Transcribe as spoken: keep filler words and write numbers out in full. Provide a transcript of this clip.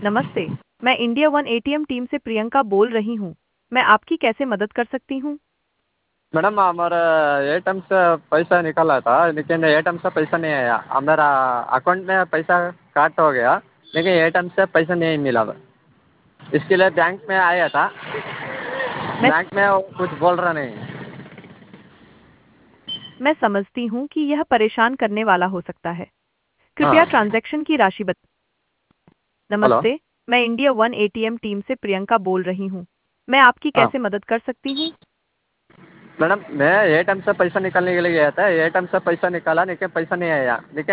नमस्ते। मैं India one ATM team से प्रियंका बोल रही हूँ। मैं आपकी कैसे मदद कर सकती हूँ? मैडम हमारा एटीएम से पैसा निकाला था लेकिन एटीएम से पैसा नहीं आया। हमारा अकाउंट में पैसा काट हो गया लेकिन एटीएम से पैसा नहीं मिला। इसके लिए बैंक में आया था। मैं बैंक में वो कुछ बोल रहा नहीं। मैं समझती हूँ कि यह परेशान करने वाला हो सकता है। कृपया हाँ। ट्रांजैक्शन की राशि बत हेलो। नमस्ते, मैं इंडिया वन एटीएम टीम से प्रियंका बोल रही हूँ। मैं आपकी हाँ कैसे मदद कर सकती हूँ? मैडम मैं एटीएम से पैसा निकालने के लिए गया था। एटीएम से पैसा निकाला लेकिन पैसा नहीं आया लेकिन